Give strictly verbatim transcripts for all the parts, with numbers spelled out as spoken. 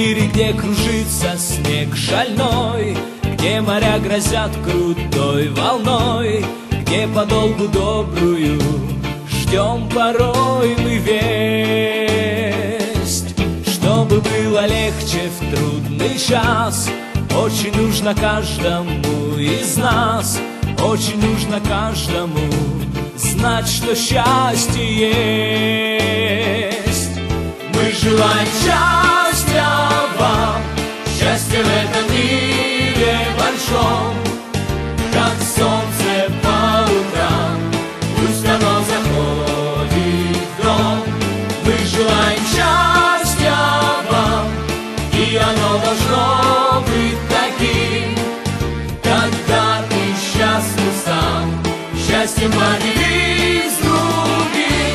мире, где кружится снег шальной, где моря грозят крутой волной, где подолгу добрую ждем порой мы весть. Чтобы было легче в трудный час, очень нужно каждому из нас, очень нужно каждому знать, что счастье есть. Мы желаем счастья вам, счастья в этом мире большом, как солнце по утрам, пусть оно заходит в дом. Мы желаем счастья вам, и оно должно быть таким, когда ты счастлив сам, счастьем поделись с другим.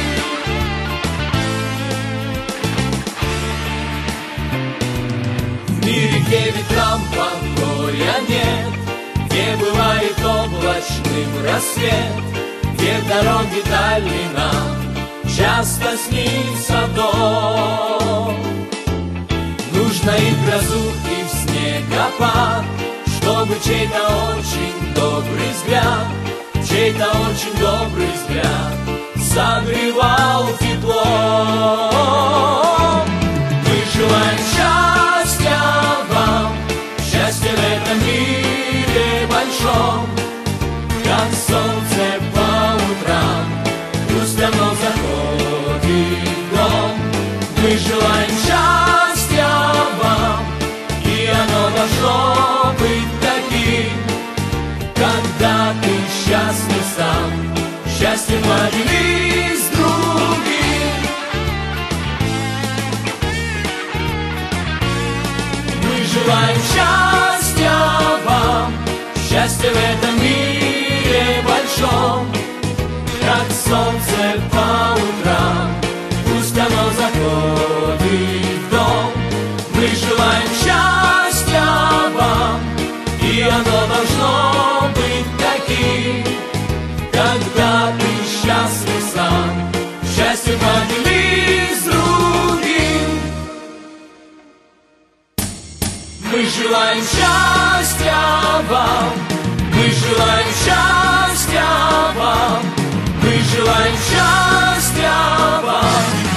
В мире, где ветрам покоя нет, где бывает облачным рассвет, где дороги дальние нам часто снится дом. Нужно и в грозу, и в снегопад, чтобы чей-то очень добрый взгляд, чей-то очень добрый взгляд согревал теплом. Мы желаем счастья вам, счастья в этом мире большом, как солнце по утрам, пусть оно заходит в дом. Мы желаем счастья вам, и оно должно быть таким, когда ты счастлив сам, счастьем поделись с другим. Мы желаем счастья вам, счастья в этом мире большом, как солнце по утрам, пусть оно заходит в дом. Мы желаем счастья вам, и оно должно быть таким, когда ты счастлив сам, счастье поделись с другим. Мы желаем счастья вам, мы желаем счастья вам, мы желаем счастья вам.